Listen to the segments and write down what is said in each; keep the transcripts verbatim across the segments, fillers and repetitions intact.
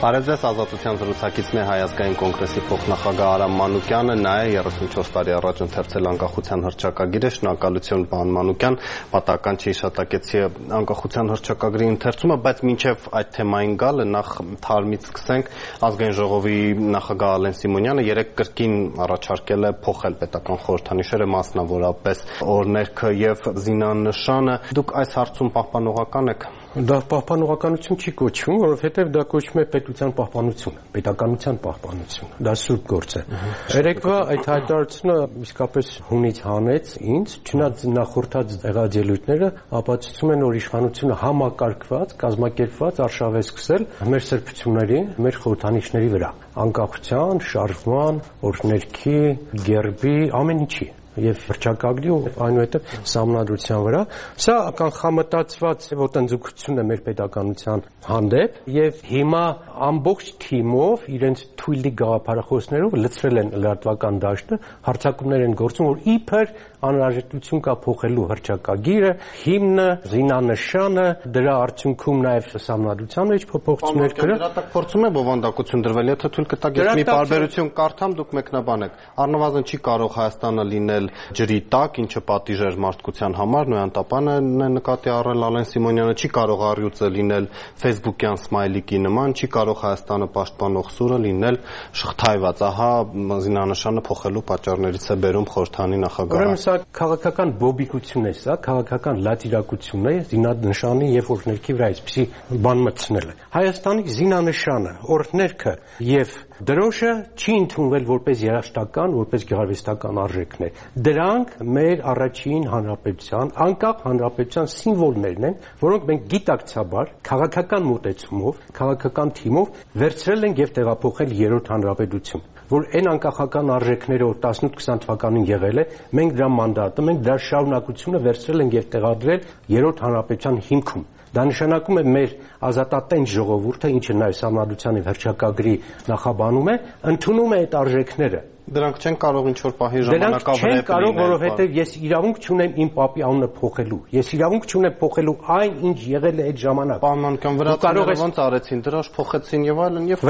Բարև ձեզ, Ազատության զրուցակիցն է Հայ ազգային կոնգրեսի փոխնախագահ Արամ Մանուկյանը, նա է երեսունչորս տարի առաջ ընթերցել անկախության հռչակագիրը, շնորհակալություն պարոն Մանուկյան, պատահական չի հիշատակեցի անկախության հռչակագրի ընթերցումը, բայց մինչև այդ թեմային գալը նախ թարմից սկսենք, ազգային ժողովի նախագահ Ալեն Սիմոնյանը երեք կրկին առաջարկել է փոխել պետական խորհրդանիշերը, մասնավորապես օրհներգը եւ զինանշանը, դուք այս հարցում պահպանողական եք։ Դա պահպանողականություն չի կոչվում, որովհետև դա կոչվում է պետության պահպանություն, պետականության պահպանություն։ Դա սուրբ գործ է։ Երեկվա այդ հայտարարությունը իսկապես հունից հանեց ինձ, չնայած նախորդած եղած ելույթները ապացուցում են, որ իշխանությունը համակարգված, կազմակերպված արշավ է սկսել մեր սրբությունների, մեր խորհրդանիշների վրա, անկախության, շարժման, օրհներգի, գերբի, ամեն ինչի եւ հռչակագրի ու այնուհետեւ սահմանադրության վրա սա կանխամտածված ոտնձգություն է մեր պետականության հանդեպ եւ հիմա ամբողջ թիմով իրենց թույլի գաղափարախոսներով լցրել են լրատվական դաշտը հարձակումներ են գործում որ իբր անհրաժեշտություն կա փոխելու հռչակագիրը հիմնը զինանշանը դրա արդյունքում նաեւ սահմանադրության մեջ փոփոխություններ կրել դրա փորձում է բովանդակություն դրվել եթե թույլ կտակ ես մի բարբերություն կարդամ դուք մեկնաբանեք առնվազն չի կարող Հայաստանը լինել ջրի տակ, ինչը պատիժ էր մարդկության համար, Նոյան Տապանը նկատի առել Ալեն Սիմոնյանը չի կարող առյուծը լինել Facebook-յան սմայլիկի նման, չի կարող Հայաստանը պաշտպանող սուրը լինել շղթայված, ահա զինանշանը փոխելու պատճառներից է բերում խորհրդանի նախագահը։ Ուրեմն սա քաղաքական բոբիկություն է, սա քաղաքական լատիրակություն է զինանշանի եւ օրհներգի վրա այսպեսի բան մտցնելը։ Հայաստանի զինանշանը, օրհներգը եւ դրոշը չի ընդունվել որպես երաժշտական, որպես գեղարվեստական արժեքներ։ Դրանք մեր առաջին հանրապետության, անկախ հանրապետության սիմվոլներն են, որոնք մենք գիտակցաբար քաղաքական մոտեցումով, քաղաքական թիմով վերցրել ենք եւ տեղափոխել երրորդ հանրապետություն, որ այն անկախական արժեքները, որ տասնութ քսան թվականին եղել է, մենք դրա մանդատը, մենք դրա շարունակությունը վերցրել ենք եւ տեղադրել երրորդ հանրապետության հիմքում։ Դա նշանակում է մեր ազատատենչ ժողովուրդը, ինչը նաև սահմանադրության եւ հռչակագրի նախաբանում է, ընդունում է այդ արժեքները։ Դրանք չեն կարող ինչ-որ պահի ժամանակավրեպ լինել։ Դրանք չեն կարող, որովհետև ես իրավունք չունեմ իմ պապի անունը փոխելու։ Ես իրավունք չունեմ փոխելու այն, ինչ եղել է այդ ժամանակ։ Պարոն Մանուկյան, վրացիները ոնց արեցին, դրոշ փոխեցին եւ այլն, եւ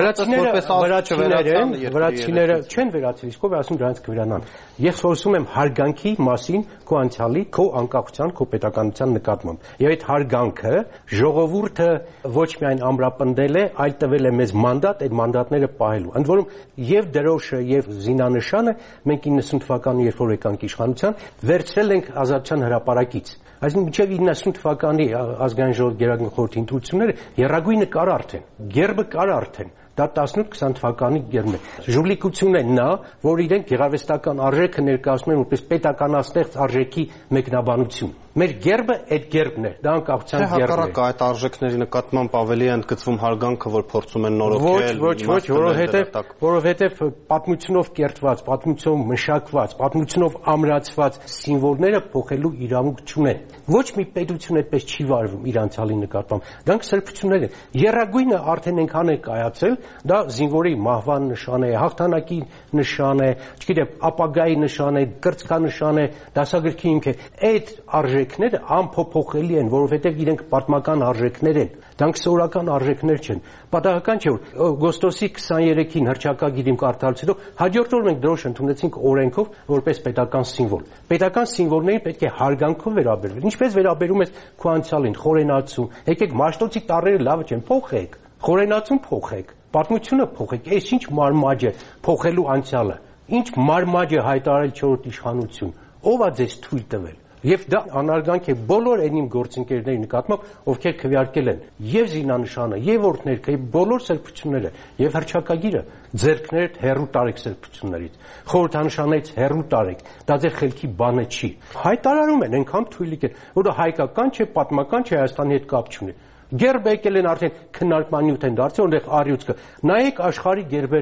վրացիները, վրացիները չեն վերացել, իսկ ով ասում դրանց կվերանան։ Ես խոսում եմ հարգանքի մասին քո անցյալի, քո անկախության, քո պետականության նկատմամբ։ Եվ այդ հարգանքը ժողովուրդը ոչ միայն ամրապնդել է, այլ տվել է մեզ մանդատ, այդ մանդատները պահելու։ Ընդ որում եւ դրոշը եւ զինանշանը մենք իննսուն թվականի երբ որ եկանք իշխանության վերցրել ենք ազատության հրապարակից այսինքն մինչև իննսուն թվականի ազգային ժողովի գերագույն խորհրդի ընտրությունները եռագույնը կար արդեն գերբը կար արդեն դա տասնութ քսան թվականի գերբն է ժուլիկությունն է նա որ իրենք գեղարվեստական արժեքը ներկայացնում են որպես պետականաստեղծ արժեքի մեկնաբանություն մեր գերբը այդ գերբն է դա անկախության գերբն է հակառակը այդ արժեքների նկատմամբ ավելի է ընդգծվում հարգանքը որ փորձում են նորոգել ոչ ոչ որովհետև որովհետև պատմությունով կերտված պատմությունով մշակված պատմությունով ամրացված սիմվոլները փոխելու իրավունք չունեն ոչ մի պետություն այդպես չի վարվում իր անցյալի նկատմամբ դրանք սրբություններ են եռագույնը արդեն այնքան է կայացել դա զինվորի մահվան նշան է հաղթանակի նշան է չգիտեմ ապագայի նշան է կրծքանշան է դասագրքի հիմք է այդ արժեքները անփոփոխելի են, որովհետև իրենք պատմական արժեքներ են։ Դրանք սովորական արժեքներ չեն։ Պատահական չէ, որ օգոստոսի քսաներեքին հռչակագիրը կարդալուց հետո հաջորդ օր մենք դրոշ ընդունեցինք օրենքով որպես պետական սիմվոլ։ Պետական սիմվոլներին պետք է հարգանքով վերաբերվել։ Ինչպես վերաբերում ես քո անցյալին, խորենացու։ Եկեք մաշտոցի տառերը լավը չեն, փոխեք։ Խորենացուն փոխեք։ Պատմությունը փոխեք։ Այս ինչ մարմաջ է փոխելու անցյալը։ Ինչ մարմաջ է հայտարարել չորրորդ իշխանություն։ Ո՞վ է ձեզ թույլ տվել։ Եվ դա անարգանք է բոլոր այն իմ գործընկերների նկատմամբ, ովքեր քվեարկել են եւ զինանշանը, եւ օրհներգը, եւ բոլոր սրբությունները, եւ հռչակագիրը, ձեռքներդ հերու տարեք սրբություններից, խորհրդանշանից հերու տարեք, դա ձեր խելքի բանը չի։ Հայտարարում են այնքան թույլիկ է, որ դա հայկական չէ, պատմական չէ, Հայաստանի հետ կապ չունի։ Գերբը եկել են արդեն քննարկման նյութ են դարձել, որտեղ առյուծ կա։ Նայեք աշխարհի գերբերը։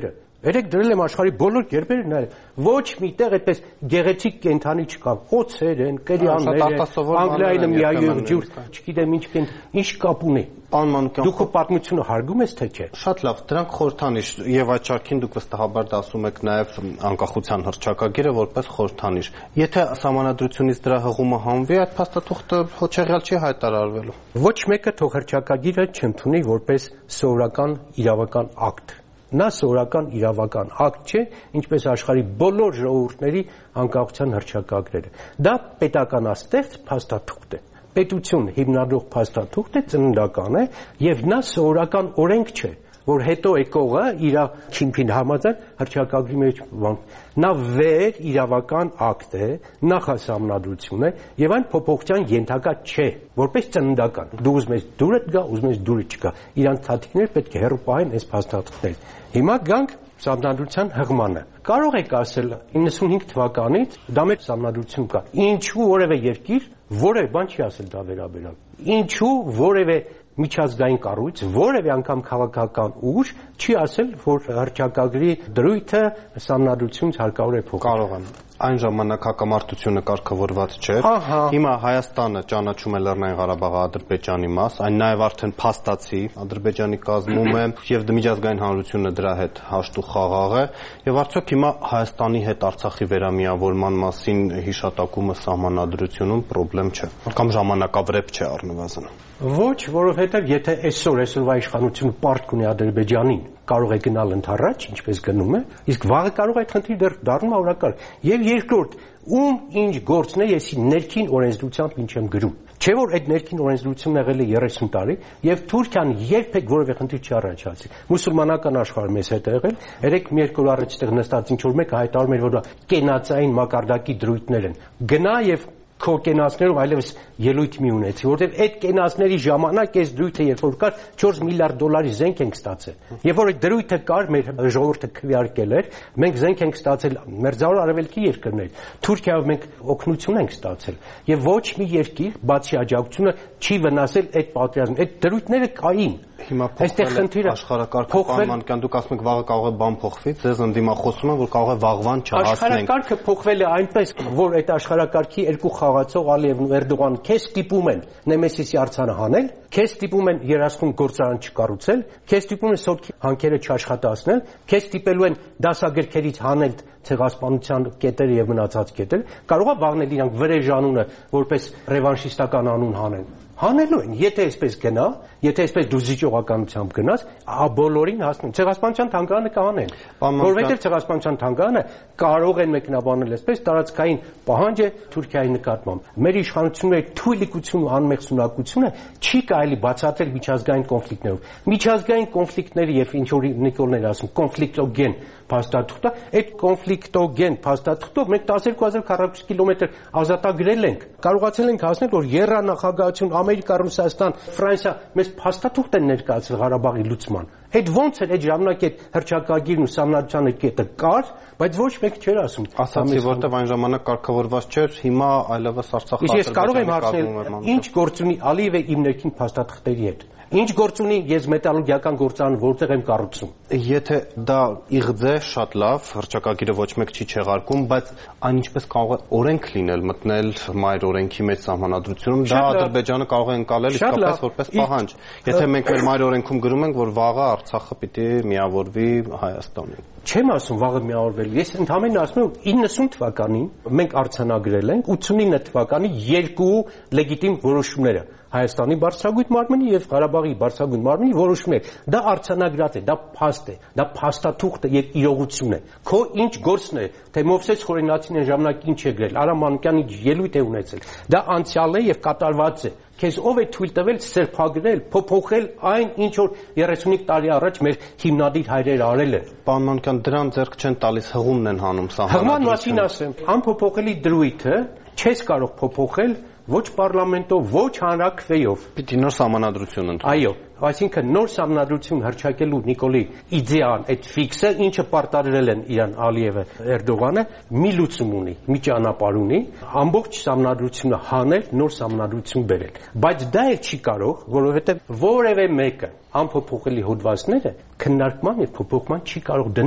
Երեք դրել եմ աշխարհի բոլոր կերպերը նայել։ Ոչ միտեղ այդպես գեղեցիկ կենթանի չկա։ Խոցեր են, կրյաններ են, Անգլիայինը միայնակ ջուր, չգիտեմ ինչ կեն, ինչ կապ ունի։ Պարոն Մանուկյան, դուք պատմությունը հարգում եք թե չէ։ Շատ լավ, դրանք խորհրդանիշ եւ այդ շարքին դուք վստահաբար դա ասում եք նաեւ անկախության հռչակագիրը որպես խորհրդանիշ։ Եթե սահմանադրությունից դրա հղումը հանվի, այդ փաստաթուղթը հոչեղյալ չի հայտարարվելու։ Ոչ մեկը թող հռչակագիրը չընդունի որպես սովորական իրավական ակտ։ Նա սովորական իրավական ակտ չէ, ինչպես աշխարհի բոլոր ժողովուրդների անկախության հռչակագրերը։ Դա պետականաստեղծ փաստաթուղթ է։ Պետություն հիմնադրող փաստաթուղթ է, ծննդական է եւ նա սովորական օրենք չէ, որ հետո եկողը իր քիմփին համաձայն հռչակագրի մեջ նա վեր իրավական ակտ է, նախասահմանադրություն է եւ այն փոփոխության ենթակա չէ, որպես ծննդական։ Դու ուզում ես դուրդ գա, ուզում ես դուրը չգա։ Իրանց թաթիկները պետք է հեռու պահեն այս փաստաթղթերից։ Հիմա գանք Սահմանադրության հղմանը։ Կարող եք ասել իննսունհինգ թվականից դա մեր սահմանադրություն կա։ Ինչու որևէ երկիր որևէ բան չի ասել դա վերաբերյալ։ Ինչու որևէ միջազգային կառույց, որևէ անգամ քաղաքական ուժ չի ասել, որ հռչակագրի դրույթը սահմանադրությունից հարկավոր է փոխել։ Կարող եմ։ Այն ժամանակ հակամարտությունը կարգավորված չէր։ Հիմա Հայաստանը ճանաչում է Լեռնային Ղարաբաղը Ադրբեջանի մաս, այն նաև արդեն փաստացի Ադրբեջանի կազմում է եւ միջազգային հանրությունը դրա հետ հաշտու խաղաղ է եւ արդյոք հիմա Հայաստանի հետ Արցախի վերամիավորման մասին հիշատակումը սահմանադրությունում խնդրեմ չէ։ Կամ ժամանակավրեպ չէ առնվազն։ Ոչ, որովհետև եթե այսօր այսօրվա իշխանությունը պարտք ունի Ադրբեջանին, կարող է գնալ ընդառաջ, ինչպես գնում է, իսկ վաղը կարող է այդ խնդիրը դեռ դառնում օրակարգ։ Եվ երկրորդ, ում ինչ գործն է, ես ներքին օրենսդրությամբ ինչ եմ գրում։ Չէ՞ որ այդ ներքին օրենսդրությունն եղել է երեսուն տարի, եւ Թուրքիան երբեք որևէ խնդիր չի առաջացրել։ Մուսուլմանական աշխարհը մեզ հետ է եղել, երեք մի երկու օր առաջ այդտեղ նստած ինչ որ մեկը հայտարարում էր, որ դա կենացային մակարդակի դրույթներ են։ Գնա եւ քո կենացներով այլևս ելույթ մի ունեցի, որովհետև այդ կենացների ժամանակ այս դրույթը երբ որ կար չորս միլիարդ դոլարի զենք ենք ստացել։ Երբ որ այդ դրույթը կար, մեր ժողովուրդը քվեարկել էր, մենք զենք ենք ստացել մերձավոր արևելքի երկրներ, Թուրքիայով մենք օգնություն ենք ստացել, եւ ոչ մի երկիր, բացի աջակցությունը, չի վնասել այդ պատերազմը։ Այդ դրույթները կային։ Հիմա փոխվել աշխարհակարգը, պայմանական դուք ասում եք վաղը կարող է բան փոխվի, ձեզ ընդդիմախոսում են, որ կարող է վաղվան չհասնենք։ Աշխարհակարգը փոխվել է այնպես, որ այդ աշխարհակարգի երկու խաղացող Ալիևն ու Էրդողանը քեզ ստիպում են Նեմեսիսի արձանը հանել, քեզ ստիպում են երասխուն գործարան չկառուցել, քեզ ստիպում են սոտքի հանքերը չաշխատացնել, քեզ ստիպելու են դասագրքերից հանել ցեղասպանության կետերը եւ մնացած կետերը, կարող է վաղնել իրանք վրեժ անունը որպես ռևանշիստական անուն հանեն։ Հանելու են, եթե այսպես գնա, եթե այսպես դու զիջողականությամբ գնաս, բոլորին հասնում։ Ցեղասպանության թանգարանը կանեն, որովհետև ցեղասպանության թանգարանը կարող են մեկնաբանել այսպես տարածքային պահանջ է Թուրքիայի նկատմամբ։ Մեր իշխանությունների թույլիկությունն ու անմեղսունակությունը չի կարելի բացատրել միջազգային կոնֆլիկտներով։ Միջազգային կոնֆլիկտները եւ ինչ որ Նիկոլներ ասում, կոնֆլիկտոգեն փաստաթուղթը, այդ կոնֆլիկտոգեն փաստաթուղթով մենք տասներկու հազար քառակուսի կիլոմետր ազատագրել ենք։ Կարողացել ենք հասնել, որ եռանախագահություն Ամերիկա, Ռուսաստան, Ֆրանսիա մեզ փաստաթուղթ են ներկայացրել Ղարաբաղի լուծման։ Այդ ոնց էր այդ ժամանակ այդ հռչակագիրն ու սահմանադրության այդ կետը կար, բայց ոչ մեկ չէր ասում։ Ասացի, որտեվ այն ժամանակ կարգավորված չէր, հիմա այլևս Արցախը։ Իսկ ես կարող եմ հարցնել, ինչ գործ ունի Ալիևը իմ ներքին փաստաթղթերի հետ։ Ինչ գործ ունի ես մետալուրգիական գործարան որտեղ եմ կառուցում։ Եթե դա իղձ է, շատ լավ, հռչակագիրը ոչ մեկ չի չեղարկում, բայց այն ինչպես կարող է օրենք լինել, մտնել մայր օրենքի մեջ սահմանադրությունում, դա Ադրբեջանը կարող է ընկալել իսկապես որպես պահանջ։ Եթե մենք մեր մայր օրենքում գրում ենք, որ վաղը Արցախը պիտի միավորվի Հայաստանին։ Չեմ ասում վաղը միավորվել։ Ես ընդհանրապես ասում եմ իննսուն թվականին մենք արձանագրել ենք ութսունինը թվականի երկու լեգիտիմ որոշումները Հայաստանի բարձրագույն մարմնի եւ Ղարաբաղի բարձրագույն մարմնի որոշումներ։ Դա արձանագրած է, դա փաստ է, դա փաստաթուղթ է եւ իրողություն է։ Քո ինչ գործն է, թե Մովսես Խորենացին այն ժամանակ ինչ է գրել, Արամ Մանուկյանը ելույթ է ունեցել։ Դա անցյալ է եւ կատարված է։ Քեզ ով է թույլ տվել սրբագրել, փոփոխել այն, ինչ որ երեսունհինգ տարի առաջ մեր հիմնադիր հայրերը արել են։ Պարոն Մանուկյան, դրան ձեռք չեն տալիս, հղումն են հանում սահմանադրությունը։ Հղման մասին ասեմ, անփոփոխելի դրույթը չես կարող փոփոխել ոչ պարլամենտով, ոչ հանրաքվեով։ Պիտի նոր սահմանադրություն ընդունել։ Այո, այսինքն նոր սահմանադրություն հռչակելու Նիկոլի իդեան, այդ ֆիքսը, ինչը պարտադրել են իրան Ալիևը, Էրդողանը, մի լուծում ունի, մի ճանապարհ ունի, ամբողջ սահմանադրությունը հանել, նոր սահմանադրություն բերել։ Բայց դա էլ չի կարող, որովհետև որևէ մեկը անփոփոխելի հոդվածները քննարկման եւ փոփոխման չի կարող դնել։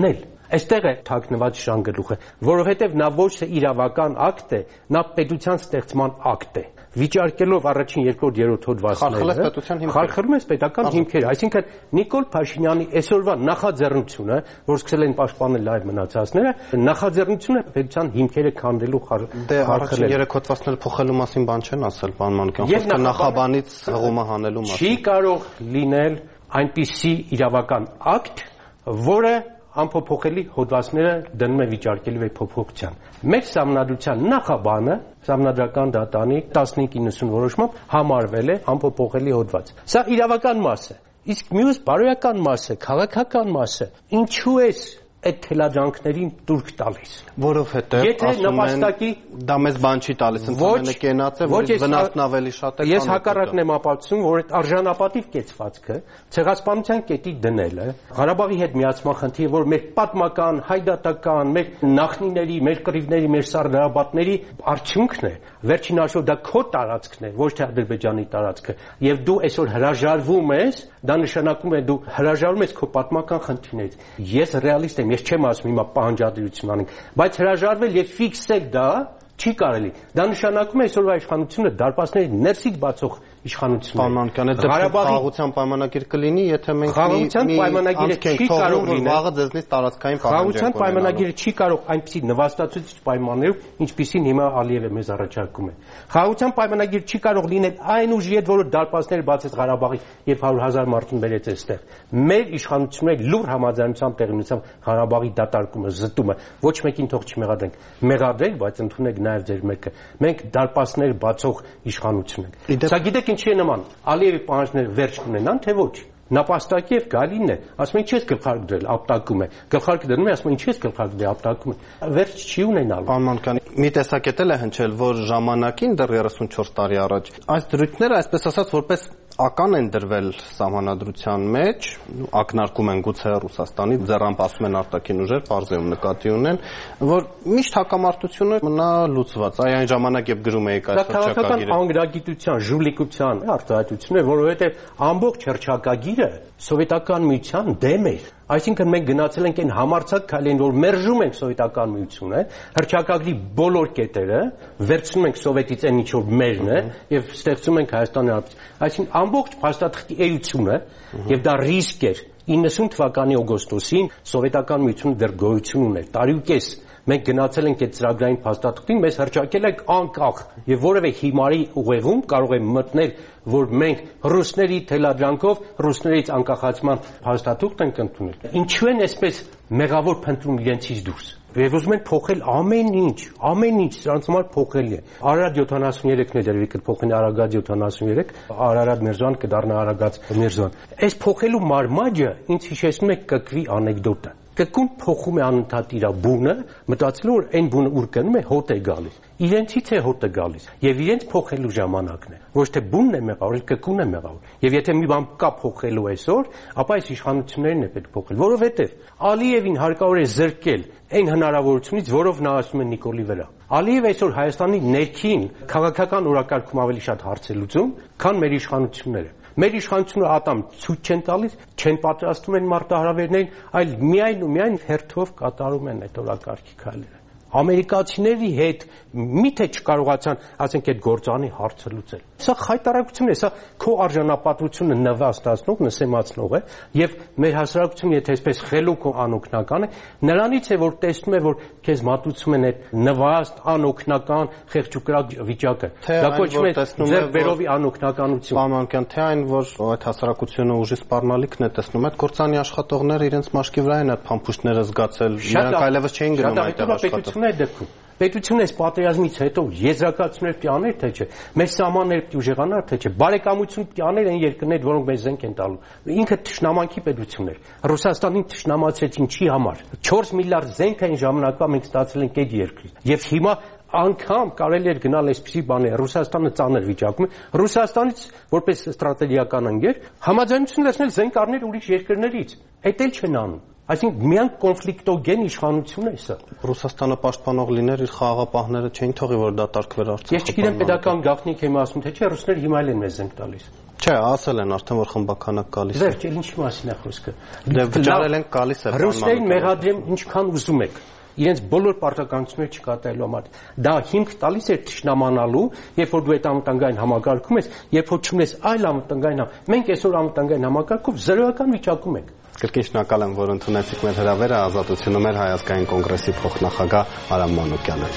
Այստեղ է թաքնված շանգլուխը, որովհետև նա ոչ թե իրավական ակտ է, նա պետության ստեղծման ակտ է։ Վիճարկելով առաջին, երկրորդ, երրորդ հոդվածները, խարխլում է պետական հիմքերը, այսինքն Նիկոլ Փաշինյանի այսօրվա նախաձեռնությունը, որ սկսել են պաշտպանել լայվ մնացածները, նախաձեռնությունը պետության հիմքերը քանդելու խարխլել։ Դե առաջին երեք հոդվածները փոխելու մասին բան չեն ասել, պարոն Մանուկյան, խոսքը նախաբանից հղումը հանելու մասին։ Չի կարող լինել այնպիսի իրավական ակտ, որը անփոփոխելի հոդվածները դնում է վիճարկելու է փոփոխության։ Մեր սահմանադրության նախաբանը Սահմանադրական դատանի տասնհինգ իննսուն որոշմամբ համարվել է անփոփոխելի հոդված։ Սա իրավական մաս է։ Իսկ մյուս բարոյական մասը, քաղաքական մասը, ինչու է այդ թելադրանքներին տուրք տալիս, որովհետև ասում են դա մեզ բան չի տալիս, ընդհանրապես կենաց է, որ վնասն ավելի շատ է։ Ես հակառակն եմ ապացուցում, որ այդ արժանապատիվ կեցվածքը ցեղասպանության կետի դնելը Ղարաբաղի հետ միացման խնդիրը, որ մեր պատմական, հայդատական, մեր նախնիների, մեր կռիվների, մեր սարդարաբատների արդյունքն է, վերջին հաշվով դա քո տարածքն է, ոչ թե Ադրբեջանի տարածքը, եւ դու այսօր հրաժարվում ես, դա նշանակում է դու հրաժարվում ես քո պատմական խնդիրներից։ Ես ռեալիստ եմ, ես չեմ ասում հիմա պահանջադրություն անենք, բայց հրաժարվել եւ ֆիքսել դա չի կարելի։ Դա նշանակում է այսօրվա իշխանությունը դարպասների ներսից բացող իշխանություն է։ Պայմանական է դեպքում խաղաղության պայմանագիր կլինի, եթե մենք խաղաղության պայմանագիրը չի կարող լինել, վաղը ձեզնից տարածքային խաղաղության պայմանագիրը չի կարող այնպիսի նվաստացուցիչ պայմաններով, ինչպիսին հիմա Ալիևը մեզ առաջարկում է։ Խաղաղության պայմանագիրը չի կարող լինել այն ուժի հետ, որը դարպասները բացեց Ղարաբաղի եւ հարյուր հազար մարդուն բերեց այստեղ։ Մեր իշխանությունների լուր համաձայնությամբ տեղի ունեցավ Ղարաբաղի դատարկումը, զտումը, ոչ մեկին թող չմեղադրենք։ Մեղադրել, բայց ընդունեք նաեւ ձեր մեկը։ Մենք դարպասներ բացող իշխանություն ենք։ Սա գիտեք ինչի է նման։ Ալիևի պահանջները վերջ կունենան, թե ոչ։ Նապաստակի եւ գալինն է, ասում են ինչի՞ ես գլխարկ դրել, ապտակում է։ Գլխարկը դնում է, ասում են ինչի՞ ես գլխարկ դրել, ապտակում է։ Վերջ չի ունենալու։ Պարոն Մանուկյան, մի տեսակետ էլ է հնչել, որ ժամանակին դեռ երեսունչորս տարի առաջ այս դրույթները, այսպես ասած, որպես ական են դրվել սահմանադրության մեջ, ակնարկում են գուցե Ռուսաստանի, ձեռամբ ասում են արտաքին ուժեր, բարձրում նկատի ունեն, որ միշտ հակամարտությունը մնա լուծված։ Այ այն ժամանակ երբ գրում էիք այս հռչակագիրը։ Դա քաղաքական անգրագիտության, ժուլիկության արտահայտություն է, որովհետև ամբողջ հռչակագիրը սովետական միության դեմ էր։ Այսինքն մենք գնացել ենք այն համարձակ քայլին, որ մերժում ենք սովետական միությունը, հռչակագրի բոլոր կետերը, վերցնում ենք սովետից այն ինչ որ մերն է եւ ստեղծում ենք Հայաստանի Հանրապետություն։ Այսինքն ամբողջ փաստաթղթի էությունը եւ դա ռիսկ էր իննսուն թվականի օգոստոսին սովետական միությունը դեռ գոյություն ուներ, տարի ու կես մենք գնացել ենք այդ ծրագրային փաստաթղթին, մեզ հռչակել ենք անկախ եւ որևէ հիմարի ուղեղում կարող է մտնել, որ մենք ռուսների թելադրանքով ռուսներից անկախացման փաստաթուղթ ենք ընդունել։ Ինչու են այսպես մեղավոր փնտրում իրենցից դուրս։ Եվ ուզում են փոխել ամեն ինչ, ամեն ինչ սրանց համար փոխելի է։ Արարատ յոթանասուններեքն է դերվի կփոխեն Արագած յոթանասուներեք, Արարատ Միրզոյան կդառնա Արագած Միրզոյան։ Այս փոխելու մարմաճը ինձ հիշեցնում է կկվի անեկդոտը։ Կկուն փոխում է անընդհատ իր բունը, մտածելով որ այն բունը ուր գնում է, հոտ է գալիս։ Իրենցից է հոտը գալիս եւ իրենց փոխելու ժամանակն է։ Ոչ թե բունն է մեղավոր, կկուն է մեղավոր։ Եվ եթե մի բան կա փոխելու այսօր, ապա այս իշխանություններն է պետք փոխել, որովհետեւ Ալիևին հարկավոր է զրկել այն հնարավորությունից, որով նա ասում է Նիկոլի վրա։ Ալիևը այսօր Հայաստանի ներքին քաղաքական օրակարգում ավելի շատ հարց է լուծում, քան մեր իշխանությունները։ Մեր իշխանությունը ատամ ցույց չեն տալիս, չեն պատրաստում են մարտահրավերներին, այլ միայն ու միայն հերթով կատարում են այդ օրակարգի քայլերը։ Ամերիկացիների հետ միթե չկարողացան, ասենք, այդ գործանի հարցը լուծել։ Սա խայտարակություն է, սա քո արժանապատվությունը նվաստացնող, նսեմացնող է, եւ մեր հասարակությունը, եթե այսպես խելոք ու անօգնական է, նրանից է, որ տեսնում է, որ քեզ մատուցում են այդ նվաստ, անօգնական, խեղճուկրակ վիճակը։ Դա կոչվում է ձեր վերովի անօգնականություն։ Պարոն, թե այն, որ այդ հասարակությունը ուժի սպառնալիքն է տեսնում, այդ գործանի աշխատողները իրենց մաշկի վրա են այդ փամփուշտները զգացել, նրանք այլևս չէին գնում այդտեղ աշխատել։ Պետությունը այս պատերազմից հետո եզրակացություններ պիտի աներ, թե չէ, մեր սահմանները պիտի ուժեղանար, թե չէ, բարեկամություն պիտի աներ այն երկրներ, որոնք մեզ զենք են տալու։ Ինքը թշնամանքի պետություն էր։ Ռուսաստանին թշնամացրեց ինչի համար։ չորս միլիարդ զենք այն ժամանակվա մենք ստացել ենք այդ երկրից։ Եվ հիմա անգամ կարելի էր գնալ այսպիսի բաներ, Ռուսաստանը ծանր վիճակում է, Ռուսաստանից որպես ստրատեգիական ընկեր համաձայնություն լցնել զենք առնել ուրիշ երկրներից։ Այդ էլ չեն անում։ Այսինքն միան կոնֆլիկտոգեն իշխանություն է սա։ Ռուսաստանը պաշտպանող լիներ, իր խաղաղապահները չէին թողի, որ դատարկվեր Արցախը։ Ես չգիտեմ պետական գաղտնիք եմ ասում, թե չէ ռուսները հիմա էլ են մեզ զենք տալիս։ Չէ, ասել են արդեն որ խմբականակ գալիս է։ Վերջ, ինչի մասին է խոսքը։ Դե վճարել են գալիս է։ Ռուսներին մեղադրեմ ինչքան ուզում եք։ Իրենց բոլոր պարտականությունները չկատարելու համար։ Դա հիմք տալիս է թշնամանալու, երբ որ դու այդ անվտանգային համակարգում ես, երբ որ չունես այլ անվտանգային համ։ Մենք այսօր անվտանգային համակարգով զրոյական վիճակում ենք։ Կրկին շնորհակալ եմ, որ ընդունեցիք մեր հրավերը, Ազատությունում էր Հայ ազգային կոնգրեսի փոխնախագահ Արամ Մանուկյանը։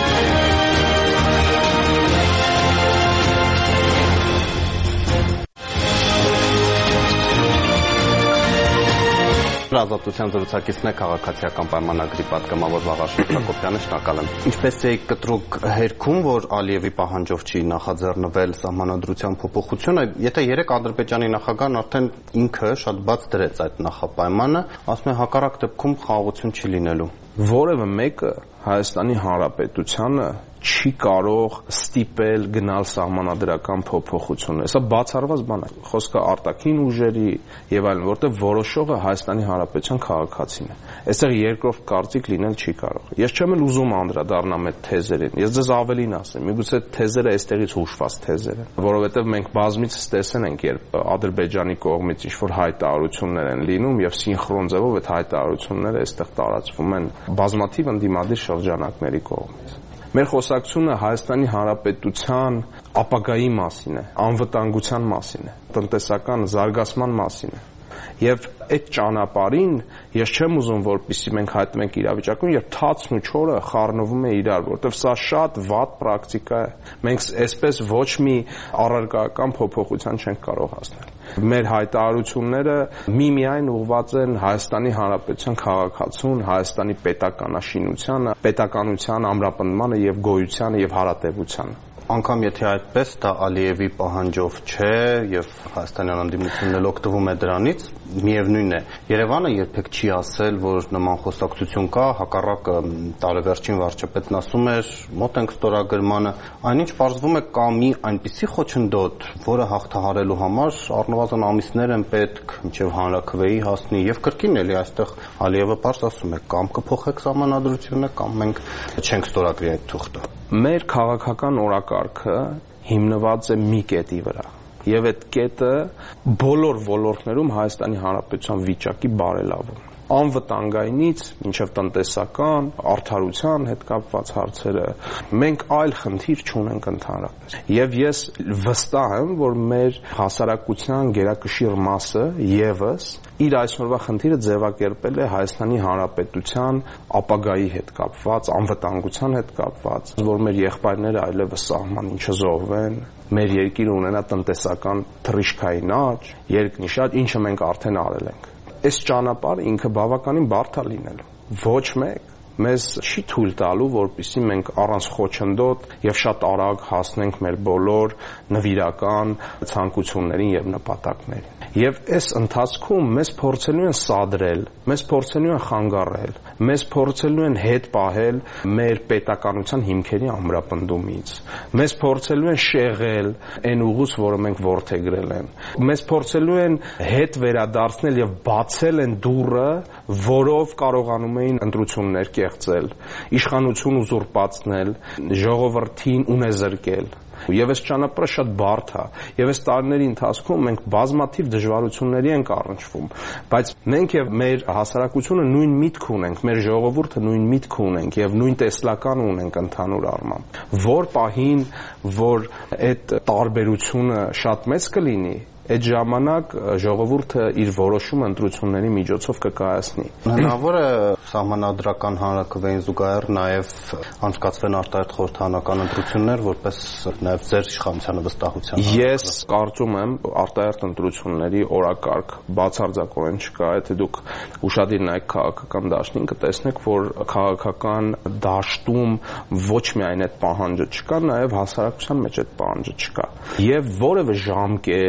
Ազատության զրուցակիցն է քաղաքացիական պայմանագրի պատգամավոր Վաղարշակ Հակոբյանը, շնորհակալ եմ։ Ինչպես էի կտրուկ հերքում, որ Ալիևի պահանջով չի նախաձեռնվել սահմանադրության փոփոխությունը, եթե երեք Ադրբեջանի նախագահն արդեն ինքը շատ բաց դրեց այդ նախապայմանը, ասում է հակառակ դեպքում խաղաղություն չի լինելու։ Որևէ մեկը Հայաստանի Հանրապետությանը չի կարող ստիպել գնալ սահմանադրական փոփոխություն։ Սա բացառված բան է։ Խոսքը արտաքին ուժերի եւ այլն, որտեղ որոշողը Հայաստանի Հանրապետության քաղաքացին է։ Այստեղ երկրորդ կարծիք լինել չի կարող։ Ես չեմ էլ ուզում անդրադառնամ այդ թեզերին։ Ես ձեզ ավելին ասեմ, միգուցե թեզերը այստեղից հուշված թեզեր են, որովհետեւ մենք բազմիցս տեսել ենք, երբ Ադրբեջանի կողմից ինչ-որ հայտարարություններ են լինում եւ սինխրոն ձևով այդ հայտարարությունները այստեղ տարածվում են բազմաթիվ ընդդիմադիր շրջանակների կողմից։ Մեր խոսակցությունը Հայաստանի Հանրապետության ապագայի մասին է, անվտանգության մասին է, տնտեսական զարգացման մասին է։ Եվ այդ ճանապարհին ես չեմ ուզում, որպեսզի մենք հայտնվենք իրավիճակում, երբ թացն ու չորը խառնվում է իրար, որովհետև սա շատ վատ պրակտիկա է։ Մենք այսպես ոչ մի առարկայական փոփոխության չենք կարող հասնել։ Մեր հայտարարությունները միմիայն ուղղված են Հայաստանի Հանրապետության քաղաքացուն, Հայաստանի պետականաշինությանը, պետականության ամրապնդմանը եւ գոյությանը եւ հարատեվությանը։ Անկամ եթե այդպես դա Ալիևի պահանջով չէ եւ հայաստանյան ընդդիմությունն էլ օգտվում է դրանից, միևնույն է, Երևանը երբեք չի ասել, որ նման խոսակցություն կա, հակառակը տարեվերջին վարչապետն ասում էր, մոտ ենք ստորագրմանը, այնինչ պարզվում է կա մի այնպիսի խոչընդոտ, որը հաղթահարելու համար առնվազն ամիսներ են պետք, մինչեւ հանրաքվեի հասնի եւ կրկին էլի այստեղ Ալիևը պարզ ասում է, կամ կփոխեք սահմանադրությունը, կամ մենք չենք ստորագրի այդ թուղթը։ Մեր քաղաքական օրակարգը հիմնված է մի կետի վրա եւ այդ կետը բոլոր ոլորտներում Հայաստանի Հանրապետության վիճակի բարելավում անվտանգայինից մինչև տնտեսական, արդարության հետ կապված հարցերը մենք այլ խնդիր չունենք ընդհանրապես եւ ես վստահ եմ որ մեր հասարակության գերակշիռ մասը եւս իր այսօրվա խնդիրը ձևակերպել է Հայաստանի Հանրապետության ապագայի հետ կապված, անվտանգության հետ կապված, որ մեր եղբայրները այլևս սահմանին չզոհվեն, մեր երկիրը ունենա տնտեսական թռիչքային աճ, երկնիշատ, ինչը մենք արդեն արել ենք։ Այս ճանապարհը ինքը բավականին բարդ է լինելու։ Ոչ մեկ մեզ չի թույլ տալու, որպեսզի մենք առանց խոչընդոտ եւ շատ արագ հասնենք մեր բոլոր նվիրական ցանկություններին եւ նպատակներին։ Եվ այս ընթացքում մեզ փորձելու են սադրել, մեզ փորձելու են խանգարել, մեզ փորձելու են հետ պահել մեր պետականության հիմքերի ամրապնդումից, մեզ փորձելու են շեղել այն ուղուց, որը մենք որդեգրել են, մեզ փորձելու են հետ վերադարձնել եւ բացել են դուռը, որով կարողանում էին ընտրություններ կեղծել, իշխանություն ուզուրպացնել, ժողովրդին ունեզրկել։ Եվ այս ճանապարհը շատ բարդ է, եւ այս տարիների ընթացքում մենք բազմաթիվ դժվարությունների ենք առնչվում, բայց մենք եւ մեր հասարակությունը նույն միտք ունենք, մեր ժողովուրդը նույն միտք ունենք եւ նույն տեսլական ունենք ընդհանուր առմամբ։ Որ պահին, որ այդ տարբերությունը շատ մեծ կլինի, այդ ժամանակ ժողովուրդը իր որոշումը ընտրությունների միջոցով կկայացնի։ Հնարավոր է սահմանադրական հանրաքվեին զուգահեռ նաև անցկացվեն արտահերթ խորհրդարանական ընտրություններ, որպես նաև ձեր իշխանությանը վստահության։ Ես կարծում եմ արտահերթ ընտրությունների օրակարգ բացարձակորեն չկա, եթե դուք ուշադիր նայեք քաղաքական դաշտին, կտեսնեք, որ քաղաքական դաշտում ոչ միայն այդ պահանջը չկա, նաև հասարակության մեջ այդ պահանջը չկա։ Եվ որևէ ժամկետ,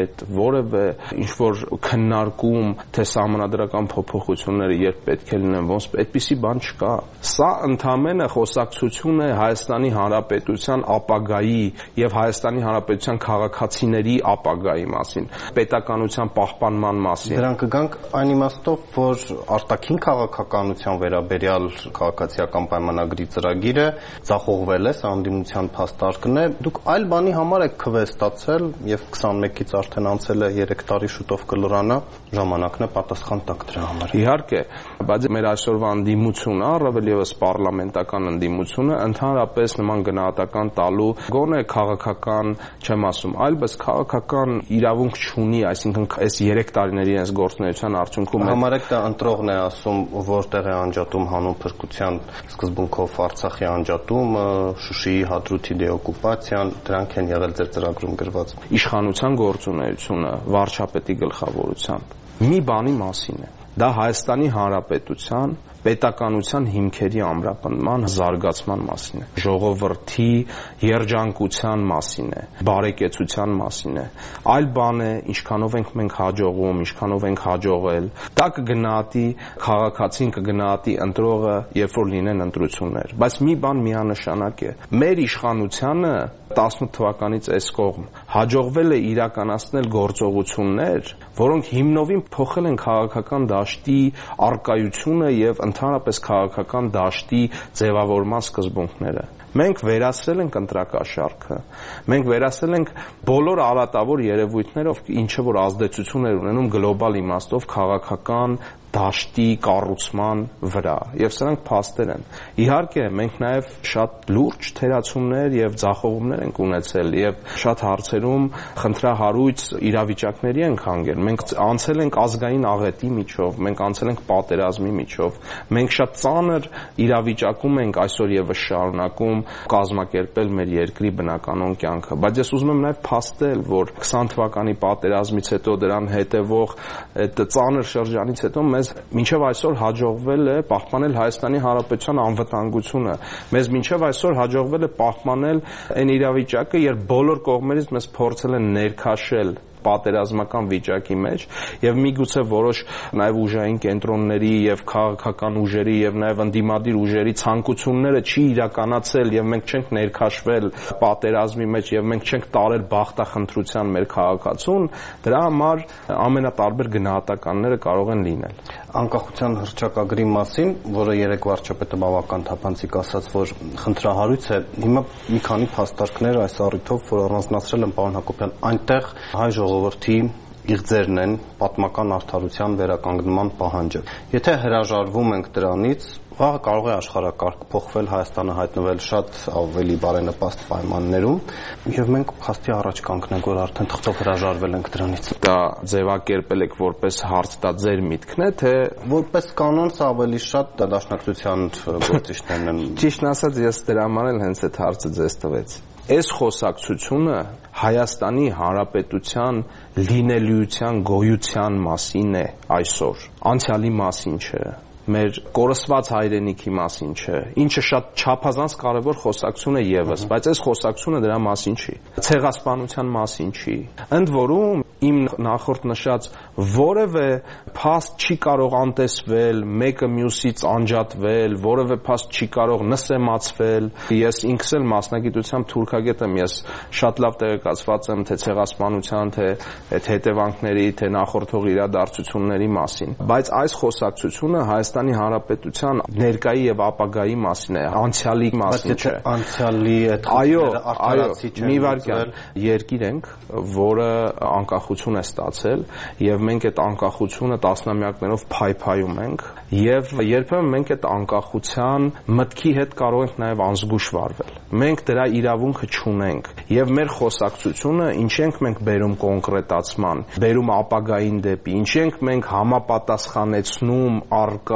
որևէ ինչ-որ քննարկում, թե սահմանադրական փոփոխությունները երբ պետք է լինեն, ոնց այդպիսի բան չկա։ Սա ընդամենը խոսակցություն է Հայաստանի Հանրապետության ապագայի եւ Հայաստանի Հանրապետության քաղաքացիների ապագայի մասին, պետականության պահպանման մասին։ Դրանք կգանք այն իմաստով, որ արտաքին քաղաքականության վերաբերյալ քաղաքացիական պայմանագրի ծրագիրը ձախողվել է, սա անդիմության փաստարկն է։ Դուք այլ բանի համար եք քվեստացել եւ քսանմեկից արդեն անցել է երեք տարի, շուտով կլորանա, ժամանակն է պատասխան տակ դրա համար։ Իհարկե, բայց մեր այսօրվա անդիմությունը, առավել եւս պարլամենտական անդիմությունը, ընդհանրապես նման գնահատական տալու գոնե քաղաքական, չեմ ասում, այլ բայց քաղաքական իրավունք չունի, այսինքն այս երեք տարիների այս գործունեության արդյունքում համարեք դա ընտրողն է ասում, որտեղ է անջատում հանուն փրկության սկզբունքով Արցախի անջատումը, Շուշիի Հադրութի դեօկուպացիան, դրանք են եղել ձեր ծրագրում գրված։ Իշխանության գործունեությունը վարչապետի գլխավորությամբ մի բանի մասին է։ Դա Հայաստանի Հանրապետության պետականության հիմքերի ամրապնդման, զարգացման մասին է, ժողովրդի երջանկության մասին է, բարեկեցության մասին է։ Այլ բան է, ինչքանով ենք մենք հաջողում, ինչքանով ենք հաջողել։ Դա կգնահատի քաղաքացին, կգնահատի ընտրողը, երբ որ լինեն ընտրություններ։ Բայց մի բան միանշանակ է։ Մեր իշխանությանը տասնութ թվականից այս կողմ հաջողվել է իրականացնել գործողություններ, որոնք հիմնովին փոխել են քաղաքական դաշտի արկայությունը եւ ընդհանրապես քաղաքական դաշտի ձևավորման սկզբունքները։ Մենք վերացրել ենք ընտրակաշառքը, մենք վերացրել ենք բոլոր արատավոր երևույթներով, ինչը որ ազդեցություն էր ունենում գլոբալ իմաստով քաղաքական դաշտի կառուցման վրա, եւ սրանք փաստեր են։ Իհարկե, մենք նաեւ շատ լուրջ թերացումներ եւ ձախողումներ ենք ունեցել եւ շատ հարցերում խնդրահարույց իրավիճակների ենք հանգել։ Մենք անցել ենք ազգային աղետի միջով, մենք անցել ենք պատերազմի միջով, մենք շատ ծանր իրավիճակում ենք այսօր եւս շարունակում կազմակերպել մեր երկրի բնականոն կյանքը, բայց ես ուզում եմ նաեւ փաստել, որ քսան թվականի պատերազմից հետո դրան հետևող այդ ծանր շրջանից հետո մեզ մինչև այսօր հաջողվել է պահպանել Հայաստանի Հանրապետության անվտանգությունը։ Մեզ մինչև այսօր հաջողվել է պահպանել այն իրավիճակը, երբ բոլոր կողմերից մեզ փորձել են ներքաշել պատերազմական վիճակի մեջ եւ միգուցե որոշ նաեւ ուժային կենտրոնների եւ քաղաքական ուժերի եւ նաեւ ընդդիմադիր ուժերի ցանկությունները չի իրականացել եւ մենք չենք ներքաշվել պատերազմի մեջ եւ մենք չենք տարել բախտախնդրության մեր քաղաքացուն, դրա համար ամենատարբեր գնահատականները կարող են լինել։ Անկախության հռչակագրի մասին, որը երեք վարչապետը բավական թափանցիկ ասաց, որ խնդրահարույց է, հիմա մի քանի փաստարկներ այս առիթով, որ առանձնացրել են պարոն Հակոբյան, այնտեղ հայ ժողովրդի իղձերն են պատմական արդարության վերականգնման պահանջը։ Եթե հրաժարվում ենք դրանից, վաղը կարող է աշխարհակարգ փոխվել, Հայաստանը հայտնվել շատ ավելի բարենպաստ պայմաններում, եւ մենք փաստի առաջ կանգնենք, որ արդեն թղթով հրաժարվել ենք դրանից։ Դա ձևակերպել եք որպես հարց, դա ձեր միտքն է, թե որպես կանոն սա ավելի շատ դաշնակցության գործիչներն են։ Ճիշտն ասած, ես դրա համար էլ հենց այդ հարցը ձեզ տվեցի։ Այս խոսակցությունը Հայաստանի Հանրապետության լինելիության գոյության մասին է այսօր, անցյալի մասին չէ, մեր կորսված հայրենիքի մասին չէ, ինչը շատ չափազանց կարևոր խոսակցություն է եւս, բայց այս խոսակցությունը դրա մասին չի, ցեղասպանության մասին չի։ Ընդ որում իմ նախորդ նշած որևէ փաստ չի կարող անտեսվել, մեկը մյուսից անջատվել, որևէ փաստ չի կարող նսեմացվել։ Ես ինքս էլ մասնագիտությամբ թուրքագետ եմ, ես շատ լավ տեղեկացված եմ թե ցեղասպանության, թե այդ հետևանքների, թե նախորդող իրադարձությունների մասին։ Բայց այս խոսակցությունը Հայաստանի Հանրապետության ներկայի եւ ապագայի մասին է, անցյալի մասին չէ։ Անցյալի այդ արդարացի չէ։ Մի վարքյան, երկիր ենք, որը անկախություն է ստացել եւ մենք այդ անկախությունը տասնամյակներով փայփայում ենք եւ երբեմն մենք այդ անկախության մտքի հետ կարող ենք նաեւ անզգույշ վարվել։ Մենք դրա իրավունքը չունենք եւ մեր խոսակցությունը ինչ ենք մենք բերում կոնկրետացման, բերում ապագային դեպի, ինչ ենք մենք համապատասխանեցնում արկա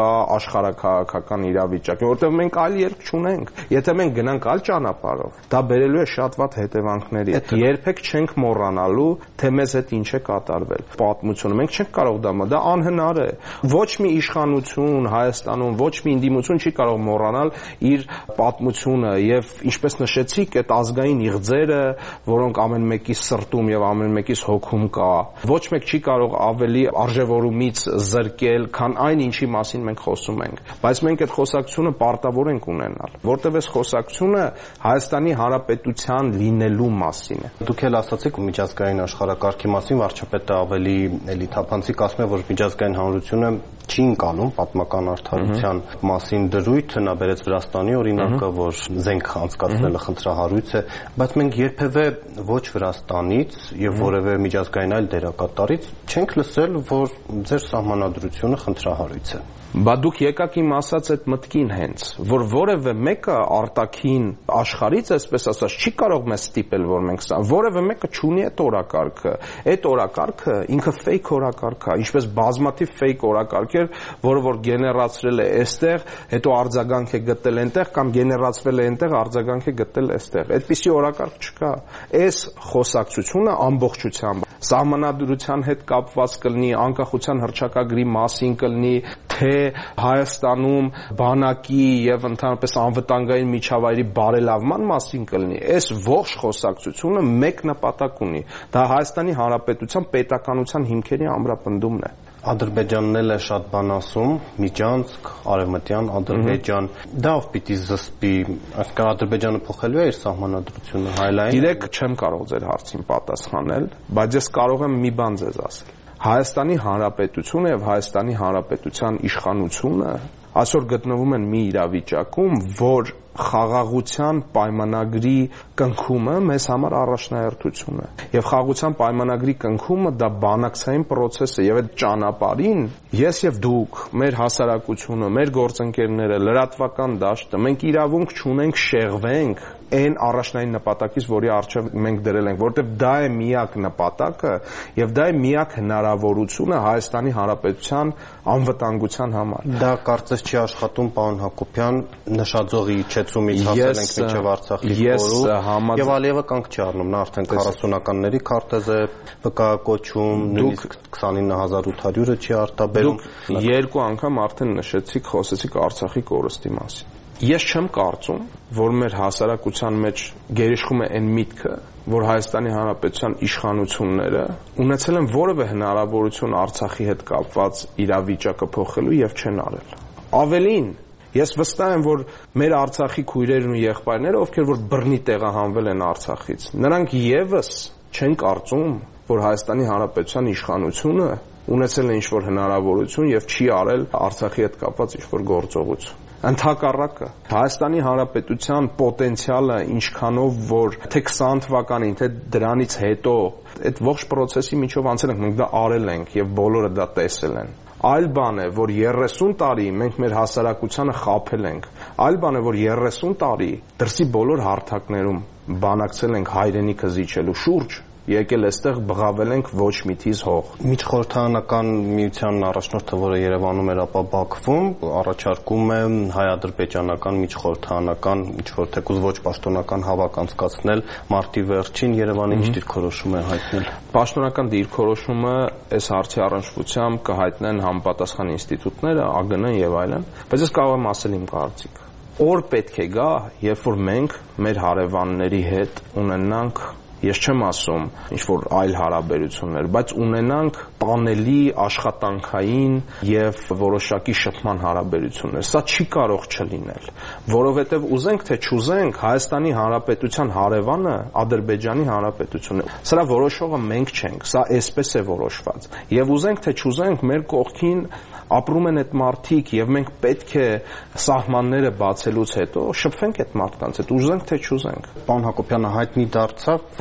աշխարհաքաղաքական իրավիճակին, որովհետև մենք այլ ելք չունենք։ Եթե մենք գնանք այլ ճանապարհով, դա բերելու է շատ վատ հետևանքների։ Երբեք չենք մոռանալու, թե մեզ հետ ինչ է կատարվել։ Պատմությունը մենք չենք կարող դա մոռանալ, դա անհնար է։ Ոչ մի իշխանություն Հայաստանում, ոչ մի ինդիմություն չի կարող մոռանալ իր պատմությունը եւ ինչպես նշեցիք, այդ ազգային իղձերը, որոնք ամեն մեկի սրտում եւ ամեն մեկիս հոգում կա, ոչ մեկ չի կարող ավելի արժևորումից զրկել, քան այն ինչի մասին մենք խոսում ենք։ Բայց մենք այդ խոսակցությունը պարտավոր ենք ունենալ, որտեղ այս խոսակցությունը Հայաստանի Հանրապետության լինելու մասին է։ Դուք էլ ասացիք միջազգային աշխարհակարգի մասին, վարչապետը ավելի էլի թափանցիկ ասում է, որ միջազգային հանրությունը չի ընկալում պատմական արդարության մասին դրույթը, նա բերեց Վրաստանի օրինակը, որ զենք անցկացնելը խնդրահարույց է, բայց մենք երբևէ ոչ Վրաստանից եւ որևէ միջազգային այլ դերակատարից չենք լսել, որ ձեր սահմանադրությունը խնդրահարույց է։ Բա դուք եկաք իմ ասած այդ մտքին հենց, որ որևէ մեկը արտաքին աշխարհից, այսպես ասած, չի կարող մեզ ստիպել, որ մենք սա, որևէ մեկը չունի այդ օրակարգը։ Այդ օրակարգը ինքը ֆեյք օրակարգ է, ինչպես բազմաթիվ ֆեյք օրակարգեր, որը որ գեներացրել է այստեղ, հետո արձագանք է գտել այնտեղ կամ գեներացվել է այնտեղ, արձագանք է գտել այստեղ։ Այդպիսի օրակարգ չկա։ Այս խոսակցությունը ամբողջությամբ սահմանադրության հետ կապված կլինի, անկախության հռչակագրի մասին կլինի, թե Հայաստանում բանակի եւ ընդհանրապես անվտանգային միջավայրի բարելավման մասին կլինի։ Այս ողջ խոսակցությունը մեկ նպատակ ունի։ Դա Հայաստանի Հանրապետության պետականության հիմքերի ամրապնդումն է։ Ադրբեջանն էլ է շատ բան ասում, Միջանցք, Արևմտյան Ադրբեջան, դա ով պիտի զսպի, այսինքն Ադրբեջանը փոխելու է իր սահմանադրությունը հայլային։ Գիտեք, չեմ կարող ձեր հարցին պատասխանել, բայց ես կարող եմ մի բան ձեզ ասել։ Հայաստանի Հանրապետությունը եւ Հայաստանի Հանրապետության իշխանությունը այսօր գտնվում են մի իրավիճակում, որ խաղաղության պայմանագրի կնքումը մեզ համար առաջնահերթություն է։ Եվ խաղաղության պայմանագրի կնքումը դա բանակցային process է, եւ այդ ճանապարհին ես եւ դուք, մեր հասարակությունը, մեր գործընկերները, լրատվական դաշտը, մենք իրավունք չունենք շեղվենք այն առաջնային նպատակից, որի առջև մենք դրել ենք, որովհետև դա է միակ նպատակը եւ դա է միակ հնարավորությունը Հայաստանի Հանրապետության անվտանգության համար։ Դա կարծես չի աշխատում, պարոն Հակոբյան, նշաձողի իջեցումից հասել ենք մինչև Արցախի խորհուրդ եւ Ալիևը կանգ չի առնում, նա արդեն քառասունականների քարտեզ է վկայակոչում, նույնիսկ քսանինը հազար ութ հարյուրը չի արտաբերում։ Դուք երկու անգամ արդեն նշեցիք, խոսեցիք Արցախի կորստի մասին։ Ես չեմ կարծում, որ մեր հասարակության մեջ գերիշխում է այն միտքը, որ Հայաստանի Հանրապետության իշխանությունները ունեցել են որևէ հնարավորություն Արցախի հետ կապված իրավիճակը փոխելու եւ չեն արել։ Ավելին, ես վստահ եմ, որ մեր Արցախի քույրերն ու եղբայրները, ովքեր որ բռնի տեղահանվել են Արցախից, նրանք եւս չեն կարծում, որ Հայաստանի Հանրապետության իշխանությունը ունեցել է ինչ-որ հնարավորություն եւ չի արել Արցախի հետ կապված ինչ-որ գործողություն։ Ընդհակառակը Հայաստանի Հանրապետության պոտենցիալը ինչքանով որ թե քսան թվականին, թե դրանից հետո այդ ողջ process-ի միջով անցել ենք, մենք դա արել ենք եւ բոլորը դա տեսել են։ Այլ բան է, որ երեսուն տարի մենք մեր հասարակությանը խաբել ենք։ Այլ բան է, որ երեսուն տարի դրսի բոլոր հարթակներում բանակցել ենք հայրենիքը զիջելու շուրջ, եկել այստեղ բղավել ենք ոչ մի թիզ հող։ Միջխորհրդարանական միության առաջնորդը, որը Երևանում էր, ապա Բաքվում, առաջարկում է հայ-ադրբեջանական միջխորհրդարանական ինչ-որ թեկուզ ոչ պաշտոնական հավաք անցկացնել մարտի վերջին։ Երևանը ինչ դիրքորոշում է հայտնել։ Պաշտոնական դիրքորոշումը այս հարցի առնչությամբ կհայտնեն համապատասխան ինստիտուտները, ԱԳՆ եւ այլն, բայց ես կարող եմ ասել իմ կարծիքը։ Օր պետք է գա, երբ որ մենք մեր հարևանների հետ ունենանք, ես չեմ ասում ինչ-որ այլ հարաբերություններ, բայց ունենանք տանելի աշխատանքային եւ որոշակի շփման հարաբերություններ։ Սա չի կարող չլինել, որովհետեւ ուզենք թե չուզենք, Հայաստանի Հանրապետության հարևանը Ադրբեջանի Հանրապետությունն է։ Սրա որոշողը մենք չենք, սա այսպես է որոշված։ Եվ ուզենք թե չուզենք, մեր կողքին ապրում են այդ մարդիկ եւ մենք պետք է սահմանները բացելուց հետո շփվենք այդ մարդկանց հետ, ուզենք թե չուզենք։ Պարոն Հակոբյանը հայտնի դարձավ, որ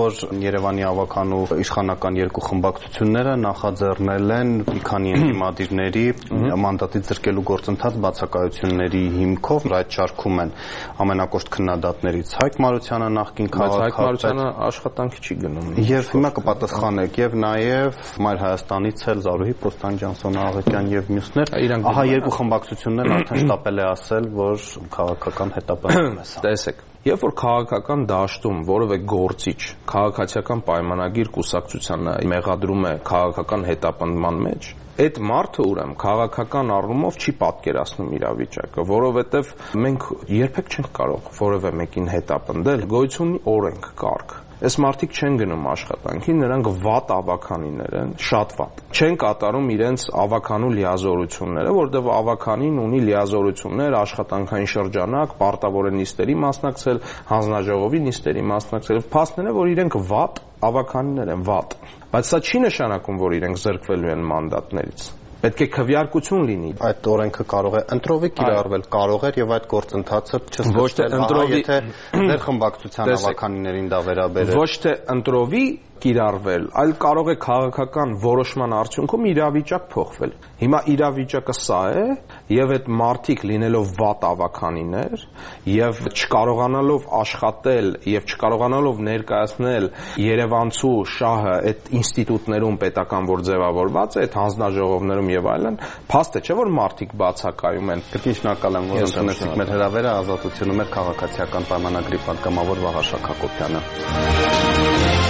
որ Երևանի ավականու իշխանական երկու խմբակցությունները նախաձեռնել են մի քանի ընդդիմադիրների մանդատից զրկելու գործընթաց բացակայությունների հիմքով, այդ շարքում են ամենակոշտ քննադատներից Հայկ Մարությանը, նախկին քաղաքապետ։ Հայկ Մարությանը աշխատանքի չի գնում։ Եվ հիմա կպատասխանեք, եւ նաեւ Մայր Հայաստանից էլ Զարուհի Պոստանջյան, Սոնա Աղետյան եւ մյուսներ։ Ահա երկու խմբակցություններն արդեն շտապել է ասել, որ քաղաքական հետապնդում է սա։ Տեսեք, երբ որ քաղաքական դաշտում որևէ գործիչ քաղաքացիական պայմանագիր կուսակցությանը մեղադրում է քաղաքական հետապնդման մեջ, այդ մարդը ուրեմն քաղաքական առումով չի պատկերացնում իրավիճակը, որովհետև մենք երբեք չենք կարող որևէ մեկին հետապնդել, գոյություն ունի օրենք, կարգ։ Այս մարդիկ չեն գնում աշխատանքի, նրանք վատ ավականիներ են, շատ վատ։ Չեն կատարում իրենց ավականու լիազորությունները, որտեղ ավականին ունի լիազորություններ, աշխատանքային շրջանակ, պարտավոր է նիստերի մասնակցել, հանձնաժողովի նիստերի մասնակցել, փաստն է, որ իրենք վատ ավականիներ են, վատ։ Բայց սա չի նշանակում, որ իրենք զրկվելու են մանդատներից։ Պետք է քվեարկություն լինի։ Այդ օրենքը կարող է ընտրովի կիրառվել, կարող էր եւ այդ գործընթացը չսկսել, եթե ձեր խմբակցության ավականիներին դա վերաբերել։ Ոչ թե ընտրովի կիրառվել, այլ կարող է քաղաքական որոշման արդյունքում իրավիճակ փոխվել։ Հիմա իրավիճակը սա է, եւ այդ մարդիկ լինելով վատ ավականիներ եւ չկարողանալով աշխատել եւ չկարողանալով ներկայացնել Երևանցու շահը այդ ինստիտուտներում պետական որ ձևավորված է, այդ հանձնաժողովներում եւ այլն, փաստ է, չէ՞ որ մարդիկ բացակայում են։ Կրկին շնորհակալ եմ, որ ընդունեցիք մեր հրավերը, ազատությունը մեր քաղաքացիական պայմանագրի պատգամավոր Վաղարշակ Հակոբյանը։